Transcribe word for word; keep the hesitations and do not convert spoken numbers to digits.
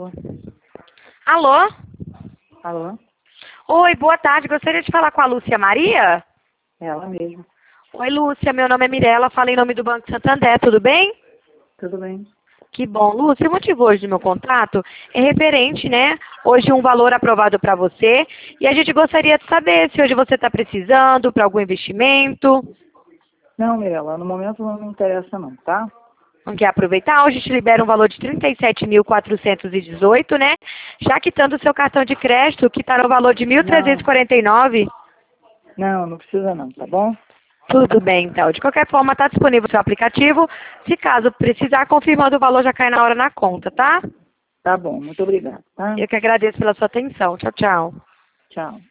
favor. Alô? Alô? Oi, boa tarde. Gostaria de falar com a Lúcia Maria? Ela mesmo. Oi, Lúcia. Meu nome é Mirella. Falo em nome do Banco Santander. Tudo bem? Tudo bem? Que bom. Lúcia, o motivo hoje do meu contato é referente, né? Hoje um valor aprovado para você. E a gente gostaria de saber se hoje você está precisando para algum investimento. Não, Mirella, no momento não me interessa não, tá? Não quer aproveitar? Hoje te libera um valor de trinta e sete mil quatrocentos e dezoito, né? Já quitando o seu cartão de crédito, que está no valor de mil trezentos e quarenta e nove. Não, não precisa não, tá bom? Tudo bem, então. De qualquer forma, está disponível o seu aplicativo. Se caso precisar, confirmando o valor, já cai na hora na conta, tá? Tá bom, muito obrigada, tá? Eu que agradeço pela sua atenção. Tchau, tchau. Tchau.